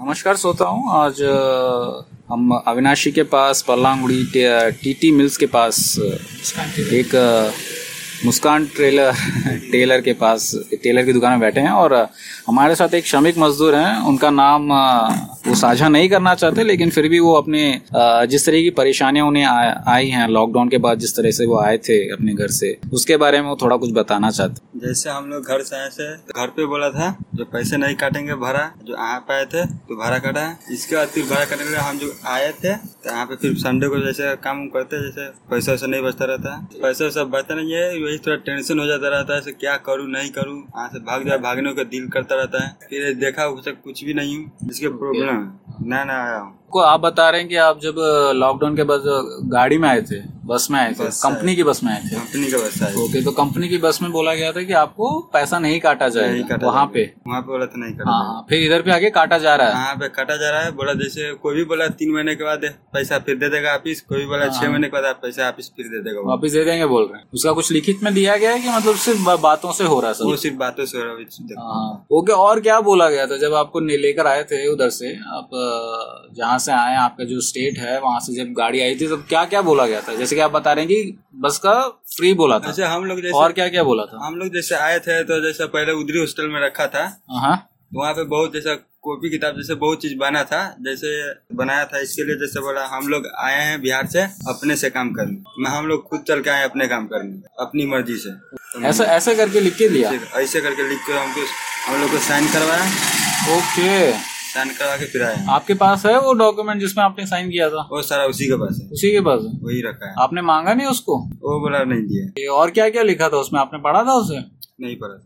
नमस्कार श्रोताओं। आज हम अविनाशी के पास पल्लांगुड़ी टीटी मिल्स के पास एक मुस्कान टेलर के पास टेलर की दुकान में बैठे हैं और हमारे साथ एक श्रमिक मजदूर हैं। उनका नाम वो साझा नहीं करना चाहते, लेकिन फिर भी वो अपने जिस तरह की परेशानियां उन्हें आई हैं लॉकडाउन के बाद, जिस तरह से वो आए थे अपने घर से, उसके बारे में वो थोड़ा कुछ बताना चाहते। जैसे हम लोग घर से आए थे, घर पे बोला था जो पैसे नहीं काटेंगे भाड़ा, जो यहाँ पे आए थे तो भाड़ा काटा है। इसके बाद फिर भाड़ा काटने के लिए हम जो आए थे तो यहाँ पे फिर संडे को जैसे काम करते, जैसे पैसा वैसा नहीं बचता रहता है, पैसा वैसा बचता नहीं है, वही थोड़ा टेंशन हो जाता रहता है, क्या करूँ नहीं करूँ, यहाँ से भागने का दिल करता रहता है। फिर देखा कुछ भी नहीं हूँ, इसके प्रॉब्लम है ना आया हूँ। को आप बता रहे हैं कि आप जब लॉकडाउन के बाद गाड़ी में आए थे, बस में आए थे, कंपनी की बस में आए थे? कंपनी का बस आए। ओके, तो कंपनी की बस में बोला गया था कि आपको पैसा नहीं काटा जाएगा, वहाँ पे बोला था नहीं काटा। हाँ, फिर इधर पे आके काटा जा रहा है। यहाँ पे काटा जा रहा है। बोला जैसे कोई भी बोला 3 महीने के बाद पैसा फिर दे देगा वापिस, कोई भी बोला 6 महीने के बाद पैसा वापिस फिर दे देगा, वापिस दे देंगे बोल रहे हैं। उसका कुछ लिखित में दिया गया है कि मतलब सिर्फ बातों से हो रहा है? वो सिर्फ बातों से हो रहा है। ओके, और क्या बोला गया था जब आपको लेकर आए थे उधर से? आप जहाँ से आए, आपका जो स्टेट है वहाँ से जब गाड़ी आई थी, तो क्या क्या बोला गया था? जैसे कि आप बता रहे हैं कि बस का फ्री बोला था, जैसे हम लोग जैसे और क्या क्या बोला था? हम लोग जैसे आए थे तो जैसे पहले उधरी हॉस्टल में रखा था, तो वहाँ पे बहुत जैसा कॉपी किताब जैसे बहुत चीज बना था, जैसे बनाया था। इसके लिए जैसे बोला हम लोग आए हैं बिहार से अपने से काम करने, हम लोग खुद चल के आए अपने काम करने अपनी मर्जी से। ऐसे करके लिख के दिया? ऐसे करके लिख के हम लोग को साइन करवाया। ओके, साइन करवा के फिर आए। आपके पास है वो डॉक्यूमेंट जिसमें आपने साइन किया था? वो सारा उसी के पास है। उसी के पास है? वही रखा है। आपने मांगा नहीं उसको? वो बोला नहीं दिया। और क्या क्या लिखा था उसमें, आपने पढ़ा था उसे? नहीं पढ़ा।